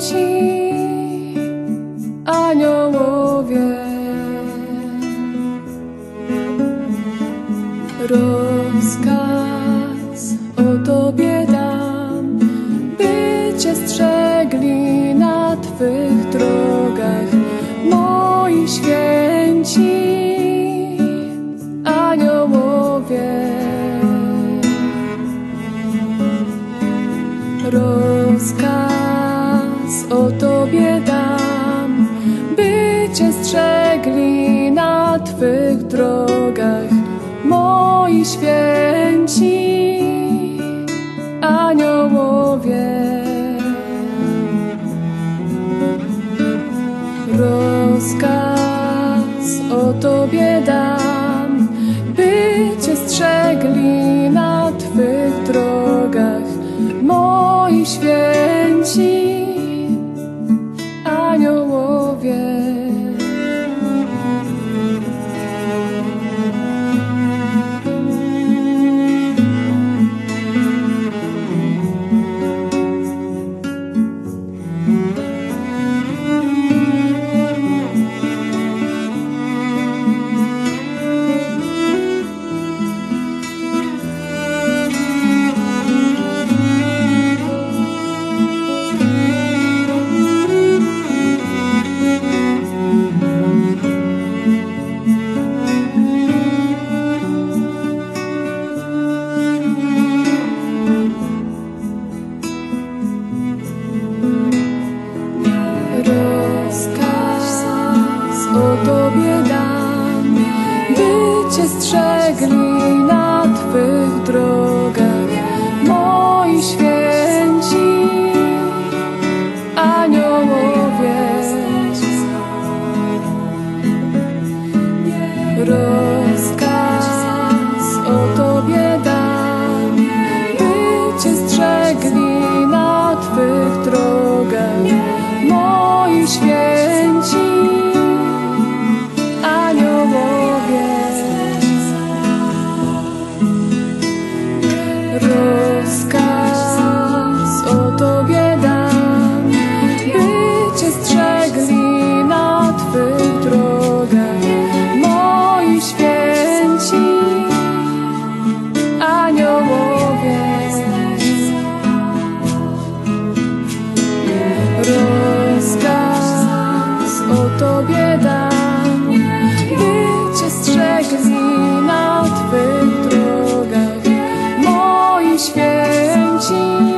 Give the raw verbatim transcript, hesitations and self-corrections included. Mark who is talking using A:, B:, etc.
A: święci aniołowie. Rozkaz o Tobie dam, by Cię strzegli na Twych drogach moi święci aniołowie. Rozkaz o Tobie dam, by Cię strzegli na Twych drogach moi święci aniołowie. Rozkaz o Tobie dam, by Cię strzegli na Twych drogach moi święci aniołowie. O Tobie dam, by Cię strzegli na Twych drogach moi święci aniołowie. Rozkaz o Tobie dam, by Cię strzegli na Twych drogach moi święci aniołowie. Rozkaz o Tobie dam, by Cię strzegli na Twych drogach moi święci aniołowie. Rozkaz o Tobie dam, by Cię strzegli na Twych drogach moi święci